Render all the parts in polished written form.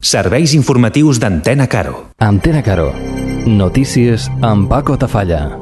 Serveis informatius d'Antena Caro. Antena Caro. Notícies amb Paco Tafalla.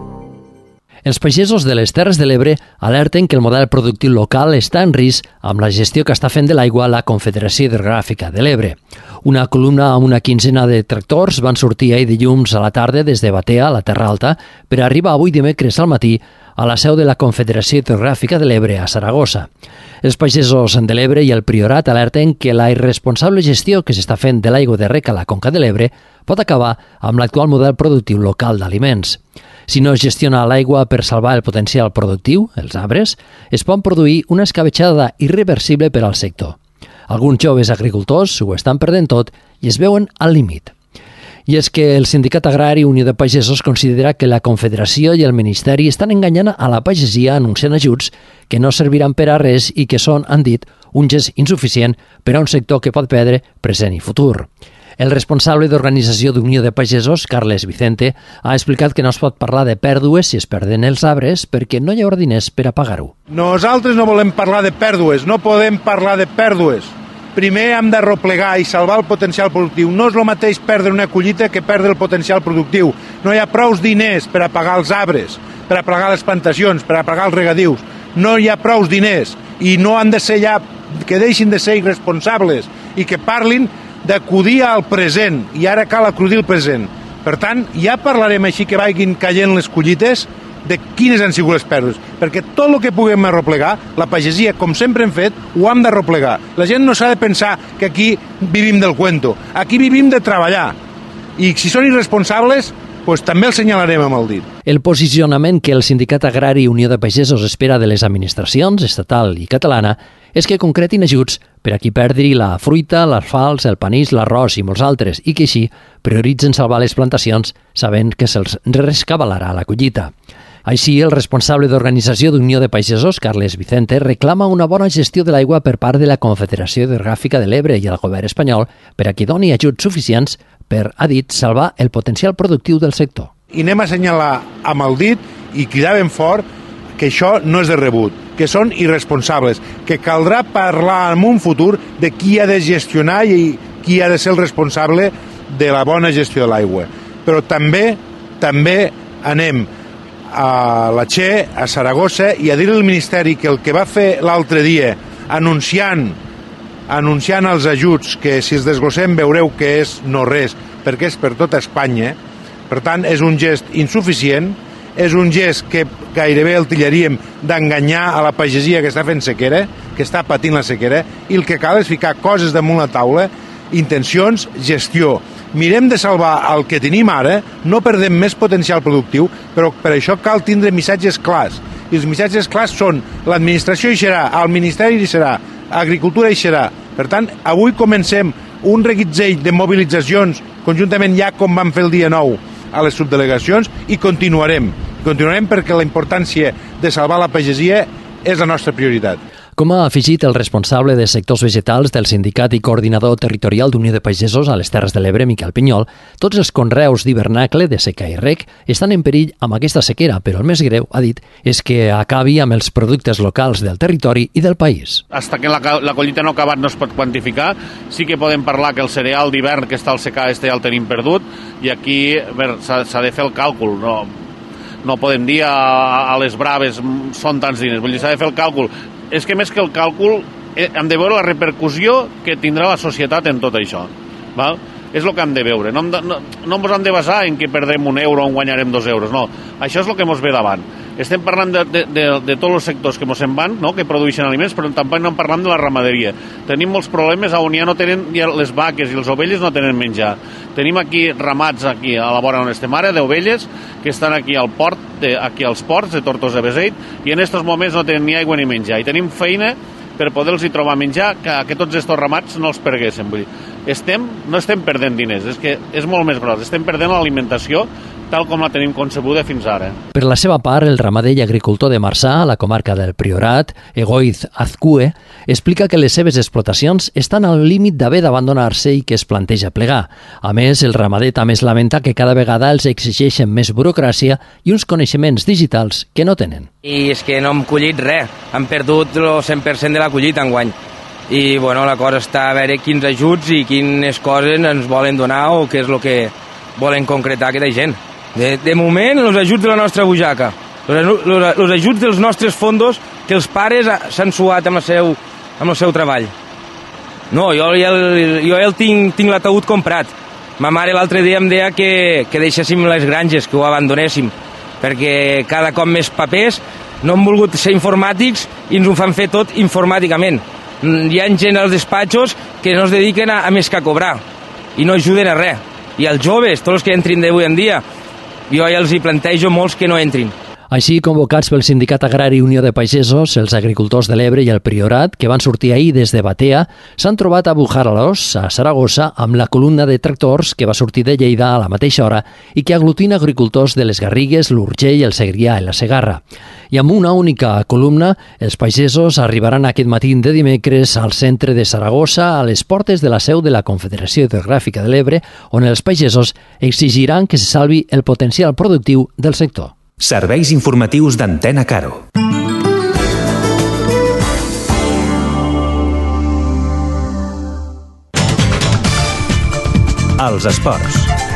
Els pagesos de les Terres de l'Ebre alerten que el model productiu local està en risc amb la gestió que està fent de l'aigua la Confederació Hidrogràfica de l'Ebre. Una columna amb una quinzena de tractors van sortir ahir dilluns a la tarda des de Batea, a la Terra Alta, per arribar avui dimecres al matí a la seu de la Confederació Hidrogràfica de l'Ebre, a Saragossa. Els pagesos de l'Ebre i el Priorat alerten que la irresponsable gestió que s'està fent de l'aigua de rec a la Conca de l'Ebre pot acabar amb l'actual model productiu local d'aliments. Si no es gestiona l'aigua per salvar el potencial productiu, els arbres, es pot produir una escabetxada irreversible per al sector. Alguns joves agricultors ho estan perdent tot i es veuen al límit. I és que el Sindicat Agrari Unió de Pagesos considera que la Confederació i el Ministeri estan enganyant a la pagesia anunciant ajuts que no serviran per a res i que són, han dit, un gest insuficient per a un sector que pot perdre present i futur. El responsable d'Organització d'Unió de Pagesos, Carles Vicente, ha explicat que no es pot parlar de pèrdues si es perden els arbres perquè no hi haurà diners per a pagar-ho. Nosaltres no volem parlar de pèrdues, no podem parlar de pèrdues. Primer hem de replegar i salvar el potencial productiu. No és el mateix perdre una collita que perdre el potencial productiu. No hi ha prou diners per a pagar els arbres, per a pagar les plantacions, per a pagar els regadius. No hi ha prou diners i no han de ser ja, que deixin de ser irresponsables i que parlin d'acudir al present, i ara cal acudir al present. Per tant, ja parlarem així que vagin caient les collites de quines han sigut les pèrdues, perquè tot el que puguem arreplegar, la pagesia, com sempre hem fet, ho hem d'arreplegar. La gent no s'ha de pensar que aquí vivim del cuento, aquí vivim de treballar, i si són irresponsables, pues també el senyalarem amb el dit. El posicionament que el Sindicat Agrari Unió de Pagesos espera de les administracions estatal i catalana és que concretin ajuts per a qui perdi la fruita, l'alfals, el panís, l'arròs i molts altres, i que així prioritzen salvar les plantacions sabent que se'ls rescabalarà la collita. Així, el responsable d'Organització d'Unió de Pagesos, Carles Vicente, reclama una bona gestió de l'aigua per part de la Confederació Hidrogràfica de l'Ebre i el govern espanyol per a qui doni ajuts suficients per, ha dit, salvar el potencial productiu del sector. I anem a assenyalar amb el dit i cridar ben fort que això no és de rebut, que són irresponsables, que caldrà parlar en un futur de qui ha de gestionar i qui ha de ser el responsable de la bona gestió de l'aigua. Però també anem a la Che, a Saragossa, i a dir al Ministeri que el que va fer l'altre dia anunciant els ajuts, que si els desglossem veureu que és no res, perquè és per tota Espanya, per tant és un gest insuficient, és un gest que gairebé el tillaríem d'enganyar a la pagesia que està fent sequera, que està patint la sequera, i el que cal és ficar coses damunt la taula, intencions, gestió. Mirem de salvar el que tenim ara, no perdem més potencial productiu, però per això cal tindre missatges clars. I els missatges clars són l'administració hi serà, el Ministeri hi serà, Agricultura hi serà. Per tant, avui comencem un reguitzell de mobilitzacions conjuntament ja com vam fer el dia 9 a les subdelegacions i continuarem. Continuarem perquè la importància de salvar la pagesia és la nostra prioritat. Com ha afegit el responsable de sectors vegetals del Sindicat i Coordinador Territorial d'Unió de Pagesos a les Terres de l'Ebre, Miquel Pinyol, tots els conreus d'hivernacle de secà i rec estan en perill amb aquesta sequera, però el més greu, ha dit, és que acabi amb els productes locals del territori i del país. Hasta que la collita no ha acabat no es pot quantificar. Sí que podem parlar que el cereal d'hivern que està al secà ja el tenim perdut, i aquí s'ha de fer el càlcul, no podem dir a les braves són tants diners, vull dir, s'ha de fer el càlcul. És que més que el càlcul hem de veure la repercussió que tindrà la societat en tot això. Val? És el que hem de veure. No ens hem de basar en que perdrem €1 o en guanyarem €2. No, això és el que ens ve davant. Estem parlant de tots els sectors que ens en van, no? Que produeixen aliments, però també no parlant de la ramaderia. Tenim molts problemes on ja no tenen, ja les vaques i les ovelles no tenen menjar. Tenim aquí ramats aquí a la vora on estem ara, d'ovelles, que estan aquí al port, aquí als ports de Tortosa de Beseit, i en aquests moments no tenen ni aigua ni menjar. I tenim feina per poder-los trobar menjar, que tots aquests ramats no els perguessin. Vull dir, no estem perdent diners, és que és molt més gros, estem perdent l'alimentació tal com la tenim concebuda fins ara. Per la seva part, el ramader i agricultor de Marçà, a la comarca del Priorat, Egoiz Azcue, explica que les seves explotacions estan al límit d'haver d'abandonar-se i que es planteja plegar. A més, el ramader també es lamenta que cada vegada els exigeixen més burocràcia i uns coneixements digitals que no tenen. I és que no hem collit res, hem perdut el 100% de la collita enguany. i bueno, la cosa està a veure quins ajuts i quines coses ens volen donar o què és el que volen concretar aquesta gent. De moment, els ajuts de la nostra butxaca, els ajuts dels nostres fondos que els pares s'han suat amb el seu treball. No, jo ja tinc l'ataúd comprat. Ma mare l'altre dia em deia que deixéssim les granges, que ho abandonéssim, perquè cada cop més papers no han volgut ser informàtics i ens ho fan fer tot informàticament. Hi ha gent als despatxos que no es dediquen a més que a cobrar i no ajuden a res. I els joves, tots els que entrin d'avui en dia, jo ja els hi plantejo molts que no entrin. Així, convocats pel Sindicat Agrari Unió de Pagesos, els agricultors de l'Ebre i el Priorat, que van sortir ahir des de Batea, s'han trobat a Bujaros, a Saragossa, amb la columna de tractors que va sortir de Lleida a la mateixa hora i que aglutina agricultors de les Garrigues, l'Urgell, el Segrià i la Segarra. I amb una única columna, els pagesos arribaran aquest matí de dimecres al centre de Saragossa, a les portes de la seu de la Confederació Hidrogràfica de l'Ebre, on els pagesos exigiran que se salvi el potencial productiu del sector. Serveis informatius d'Antena Caro. Els esports.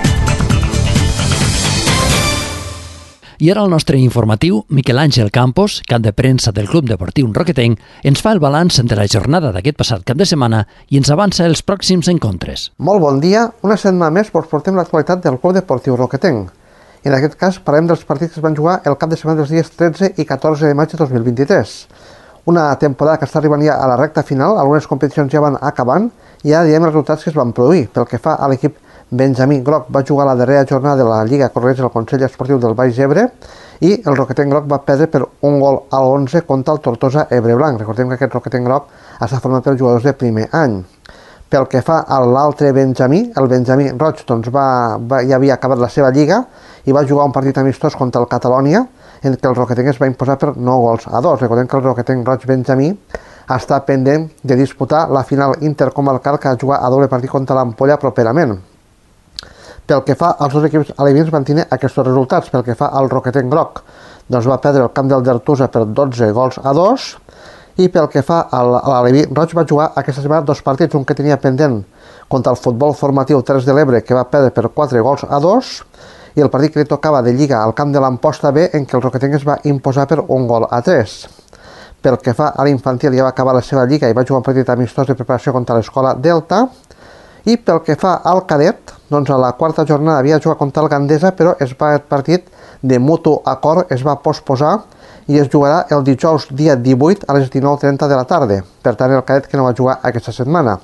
I ara el nostre informatiu, Miquel Àngel Campos, cap de premsa del Club Deportiu Roquetenc, ens fa el balanç de la jornada d'aquest passat cap de setmana i ens avança els pròxims encontres. Molt bon dia, una setmana més portem l'actualitat del Club Deportiu Roquetenc. En aquest cas parlem dels partits que es van jugar el cap de setmana dels dies 13 i 14 de maig de 2023. Una temporada que està arribant ja a la recta final, algunes competicions ja van acabant i ja diem els resultats que es van produir. Pel que fa a l'equip Benjamí Groc, va jugar la darrera jornada de la Lliga Correguers del Consell Esportiu del Baix Ebre i el Roquetenc Groc va perdre per 1-11 contra el Tortosa Ebreblanc. Recordem que aquest Roquetenc Groc està format per jugadors de primer any. Pel que fa a l'altre Benjamí, el Benjamí Roig ja havia acabat la seva lliga i va jugar un partit amistós contra el Catalònia en què el Roquetenc es va imposar per 9-2. Recordem que el Roquetenc Roig Benjamí està pendent de disputar la final intercomarcal que ha jugat a doble partit contra l'Ampolla properament. Pel que fa als dos equips alevins van tenir aquests resultats. Pel que fa al Roquetenc Groc, doncs va perdre el camp del Dertusa per 12-2 i pel que fa a l'Aleví Roig va jugar aquesta setmana dos partits, un que tenia pendent contra el Futbol Formatiu 3 de l'Ebre que va perdre per 4-2 i el partit que li tocava de Lliga al camp de l'Amposta B en què el Roquetenc es va imposar per 1-3. Pel que fa a l'infantil ja va acabar la seva Lliga i va jugar un partit amistós de preparació contra l'Escola Delta i pel que fa al cadet, doncs a la quarta jornada havia jugat contra el Gandesa però aquest partit de mutu acord es va posposar i es jugarà el dijous dia 18 a les 19:30 de la tarda. Per tant, el cadet que no va jugar aquesta setmana.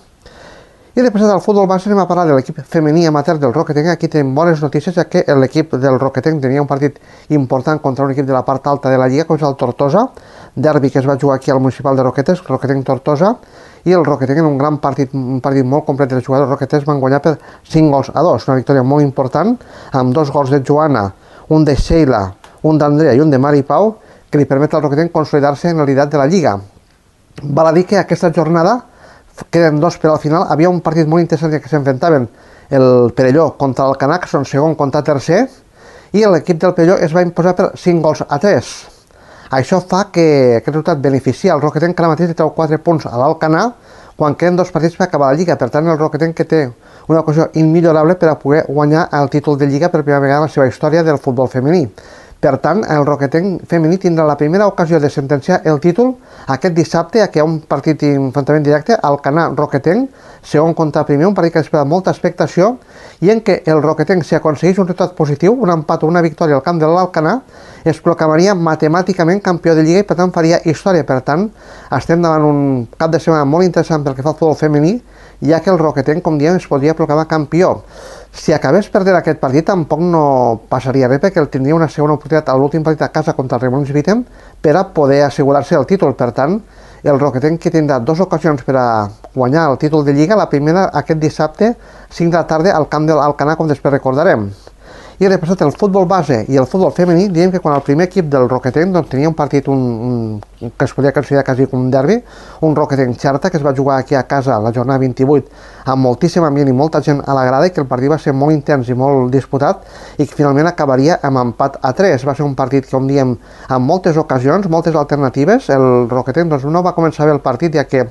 I després del futbol base anem a parlar de l'equip femení amateur del Roquetenc. Aquí tenim bones notícies, ja que l'equip del Roquetenc tenia un partit important contra un equip de la part alta de la Lliga, com és el Tortosa, derbi que es va jugar aquí al municipal de Roquetes, Roquetenc-Tortosa, i el Roquetenc en un gran partit, un partit molt complet dels jugadors roqueters van guanyar per 5-2, una victòria molt important, amb 2 gols de Joana, un de Sheila, un d'Andrea i un de Mari Pau, que li permet al Roquetenc consolidar-se en el liderat de la Lliga. Val a dir que aquesta jornada queden 2 per al final. Havia un partit molt interessant que s'enfrontaven el Perelló contra el Canac, són segon contra tercer, i l'equip del Perelló es va imposar per 5-3. Això fa que aquest resultat beneficia el Roquetenc, que ara mateix treu 4 punts a l'Alcanar quan queden 2 partits per acabar la Lliga. Per tant, el Roquetenc que té una ocasió immillorable per a poder guanyar el títol de Lliga per primera vegada en la seva història del futbol femení. Per tant, el Roquetenc femení tindrà la primera ocasió de sentenciar el títol aquest dissabte, que hi ha un partit d'enfrontament directe, Alcanar-Roquetenc, segon contra primer, un partit que espera molta expectació, i en què el Roquetenc, si aconsegueix un resultat positiu, un empat o una victòria al camp de l'Alcanar, es proclamaria matemàticament campió de Lliga i per tant faria història. Per tant, estem davant un cap de setmana molt interessant pel que fa al futbol femení, ja que el Roquetenc, com diem, es podria proclamar campió. Si acabés perdent aquest partit tampoc no passaria res, perquè tindria una segona oportunitat a l'últim partit a casa contra el Remolins Vitem per a poder assegurar-se el títol. Per tant, el Roquetenc que tindrà 2 ocasions per a guanyar el títol de Lliga, la primera aquest dissabte 5 de la tarda al camp de l'Alcanar, com després recordarem. I repassat el futbol base i el futbol femení, diem que quan el primer equip del Roquetenc doncs, tenia un partit que es podia considerar quasi com un derbi, un Roquetenc-Xerta, que es va jugar aquí a casa la jornada 28 amb moltíssim ambient i molta gent a la grada, i que el partit va ser molt intens i molt disputat i que finalment acabaria amb empat a 3. Va ser un partit, com diem, amb moltes ocasions, moltes alternatives. El Roquetenc doncs, no va començar bé el partit, ja que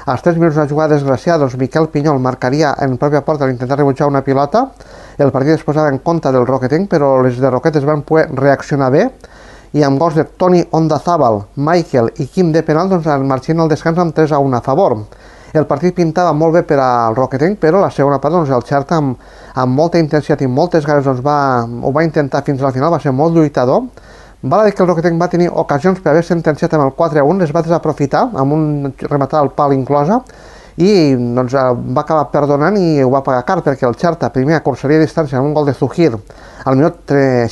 Als 3 minuts una jugada desgraciada, doncs Miquel Pinyol marcaria en pròpia porta al intentar rebutjar una pilota. El partit es posava en compte del Roquetenc, però les de Roquetes van poder reaccionar bé i amb gols de Toni Ondazábal, Michael i Quim de penal doncs marxen al descans amb 3-1 a favor. El partit pintava molt bé per al Roquetenc, però la segona part doncs, el Xerta amb molta intensitat i moltes ganes doncs, ho va intentar fins al final, va ser molt lluitador. Val a dir que el Roquetenc va tenir ocasions per haver sentenciat amb el 4-1, les va desaprofitar amb un rematat al pal inclosa i doncs, va acabar perdonant i ho va pagar car perquè el Xerta primer acursaria distància amb un gol de Zujir al minut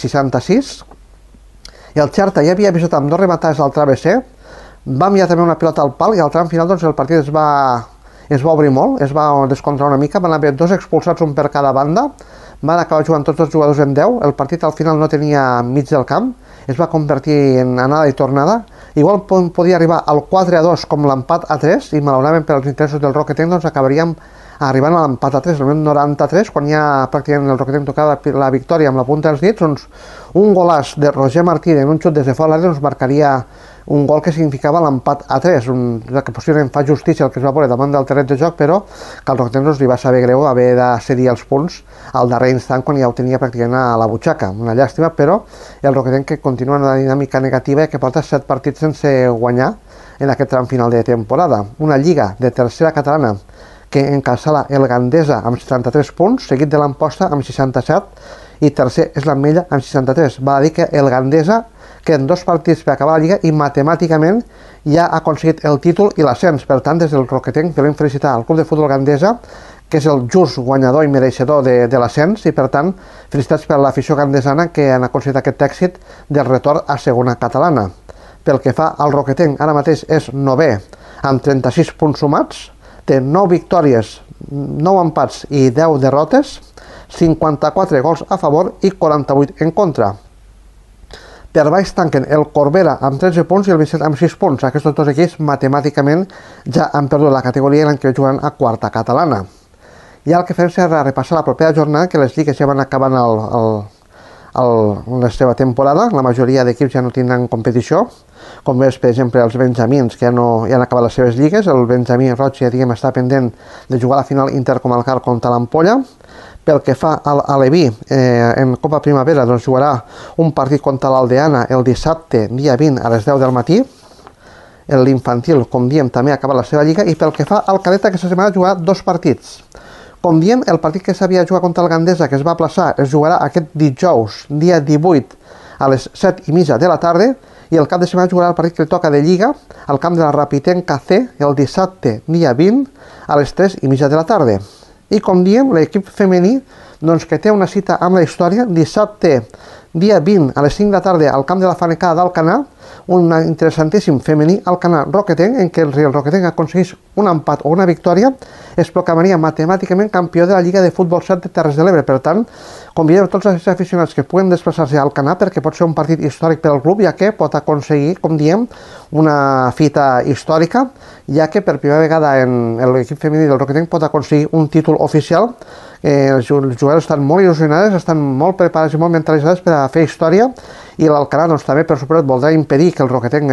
66 i el Xerta ja havia avisat amb 2 rematades al travesser, va enviar també una pilota al pal i al tram final doncs, el partit es va obrir molt, es va descontrar una mica, van haver 2 expulsats, un per cada banda, van acabar jugant tots els jugadors en 10, el partit al final no tenia mig del camp, es va convertir en anada i tornada, igual podia arribar al 4-2 com l'empat a 3 i malauradament per als interessos del Roquetenc doncs acabaríem arribant a l'empat a 3, el minut 93, quan ja pràcticament el Roquetenc tocava la victòria amb la punta dels dits, doncs un golàs de Roger Martí en un xut des de fora l'àrea doncs marcaria un gol que significava l'empat a 3, que possiblement fa justícia el que es va veure davant del terreny de joc, però que al Roquetenc doncs, li va saber greu haver de cedir els punts al darrer instant quan ja ho tenia pràcticament a la butxaca. Una llàstima, però el Roquetenc que continua en una dinàmica negativa i que porta 7 partits sense guanyar en aquest tram final de temporada. Una lliga de tercera catalana que encasala el Gandesa amb 73 punts, seguit de l'Amposta amb 67 i tercer és l'Ametlla amb 63. Va dir que el Gandesa queden 2 partits per acabar la Lliga i matemàticament ja ha aconseguit el títol i l'ascens. Per tant, des del Roquetenc volem felicitar al Club de Futbol Gandesa, que és el just guanyador i mereixedor de l'ascens, i per tant, felicitats per l'afició gandesana que han aconseguit aquest èxit del retorn a segona catalana. Pel que fa al Roquetenc, ara mateix és 9è, amb 36 punts sumats, té 9 victòries, 9 empats i 10 derrotes, 54 gols a favor i 48 en contra. Per baix tanquen el Corbera amb 13 punts i el Vicent amb 6 punts. Aquests 2 equips matemàticament ja han perdut la categoria i l'any que ve jugant a quarta catalana. I el que fem serà repassar la propera jornada, que les lligues ja van acabant la seva temporada. La majoria d'equips ja no tindran competició, com veus, per exemple, els benjamins, que ja han acabat les seves lligues. El benjamí roig ja està pendent de jugar a la final intercomarcal contra l'Ampolla. Pel que fa a l'Aleví, en Copa Primavera doncs jugarà un partit contra l'Aldeana el dissabte, dia 20, a les 10 del matí. L'infantil, com diem, també ha acabat la seva lliga. I pel que fa al cadet, aquesta setmana jugarà 2 partits. Com diem, el partit que s'havia jugat contra el Gandesa, que es va aplaçar, es jugarà aquest dijous, dia 18, a les 7:30 de la tarda, i el cap de setmana jugarà el partit que li toca de Lliga al camp de la Rapitenca C el dissabte, dia 20, a les 3:30 de la tarda. I com diem, l'equip femení doncs, que té una cita amb la història, dissabte, dia 20, a les 5 de la tarda, al camp de la Fanecada d'Alcanar, un interessantíssim femení Alcanar Roquetenc, en què el Roquetenc aconsegueix un empat o una victòria, es proclamaria matemàticament campió de la Lliga de Futbol 7 de Terres de l'Ebre. Per tant, convidem tots els aficionats que puguen desplaçar-se a Alcanar, perquè pot ser un partit històric per al club, ja que pot aconseguir, com diem, una fita històrica, ja que per primera vegada l'equip femení del Roquetenc pot aconseguir un títol oficial. Els jugadors estan molt il·lusionats, estan molt preparats i molt mentalitzats per a fer història, i l'Alcanar doncs, també per suposat voldrà impedir que el Roquetenc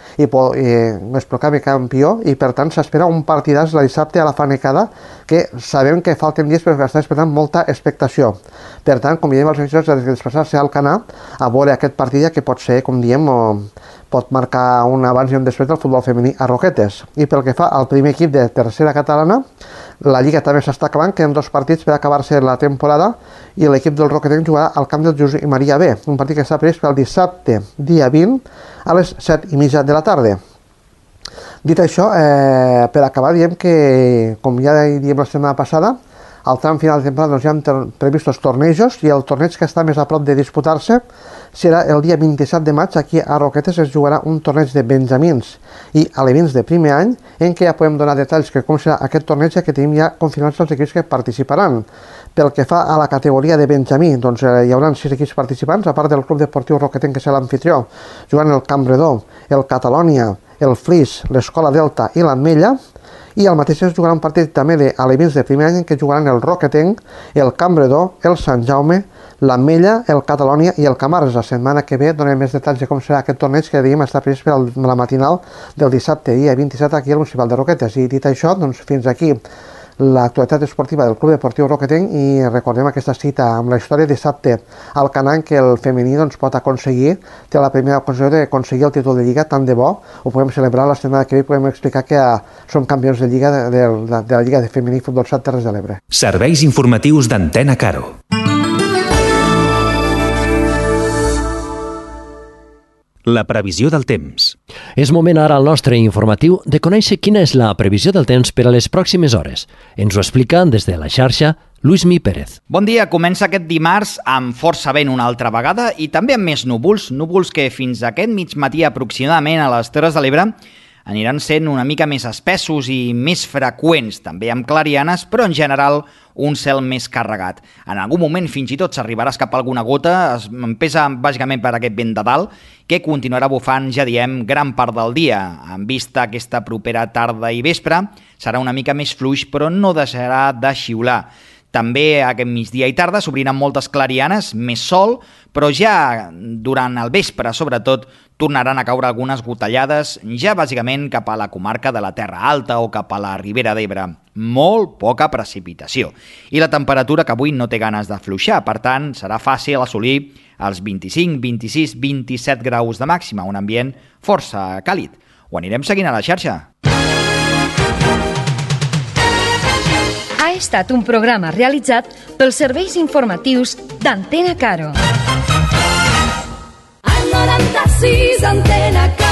es proclami campió, i per tant s'espera un partidàs la dissabte a la Fanecada, que sabem que falten dies però que està esperant molta expectació. Per tant, convidem els aficionats a desplaçar-se a Alcanar a veure aquest partit que pot ser, com diem, pot marcar un abans i un després del futbol femení a Roquetes. I pel que fa al primer equip de tercera catalana, la Lliga també s'està acabant, queden 2 partits per acabar-se la temporada, i l'equip del Roquetenc jugarà al camp del Josep Maria B, un partit que està previst per el dissabte, dia 20, a les 7:30 de la tarda. Dit això, per acabar, diem que, com ja diem la setmana passada, al tram final de temporada ja han previstos tornejos, i el torneig que està més a prop de disputar-se serà el dia 27 de maig. Aquí a Roquetes es jugarà un torneig de benjamins i alevins de primer any, en què ja podem donar detalls que com serà aquest torneig, ja que tenim ja confirmats els equips que participaran. Pel que fa a la categoria de benjamí, doncs hi haurà 6 equips participants, a part del Club Deportiu Roquetenc, que serà l'anfitrió, jugant el Campredó, el Catalònia, el Flix, l'Escola Delta i l'Ametlla. I al mateix temps jugarà un partit també d'alevins de primer any en què jugaran el Roquetenc, el Campredó, el Sant Jaume, l'Ametlla, el Catalònia i el Camarles. La setmana que ve donem més detalls de com serà aquest torneig que diem està previst per la matinal del dissabte, dia 27, aquí al Municipal de Roquetes. I dit això, doncs fins aquí l'actualitat esportiva del Club Deportiu Roquetenc i recordem aquesta cita amb la història dissabte al Canant que el femení doncs, pot aconseguir, té la primera ocasió d'aconseguir el títol de Lliga, tant de bo, ho podem celebrar la setmana que ve i podem explicar que som campions de Lliga de la Lliga de Femení Futbol Sat Terres de l'Ebre. Serveis informatius d'Antena Caro. La previsió del temps. És moment ara al nostre informatiu de conèixer quina és la previsió del temps per a les pròximes hores. Ens ho explica des de la xarxa Luismi Pérez. Bon dia, comença aquest dimarts amb força vent una altra vegada i també amb més núvols que fins a aquest migmatí aproximadament a les Terres de l'Ebre aniran sent una mica més espessos i més freqüents, també amb clarianes, però en general un cel més carregat. En algun moment fins i tot s'arribarà a escapar alguna gota, es pesa bàsicament per aquest vent de dalt, que continuarà bufant, ja diem, gran part del dia. En vista aquesta propera tarda i vespre, serà una mica més fluix, però no deixarà de xiular. També aquest migdia i tarda s'obriran moltes clarianes, més sol, però ja durant el vespre, sobretot, tornaran a caure algunes gotellades, ja bàsicament cap a la comarca de la Terra Alta o cap a la Ribera d'Ebre. Molt poca precipitació. I la temperatura que avui no té ganes d'afluixar, per tant, serà fàcil assolir els 25, 26, 27 graus de màxima, un ambient força càlid. Ho anirem seguint a la xarxa. Ha estat un programa realitzat pels serveis informatius d'Antena Caro. Al 96 Antena Caro.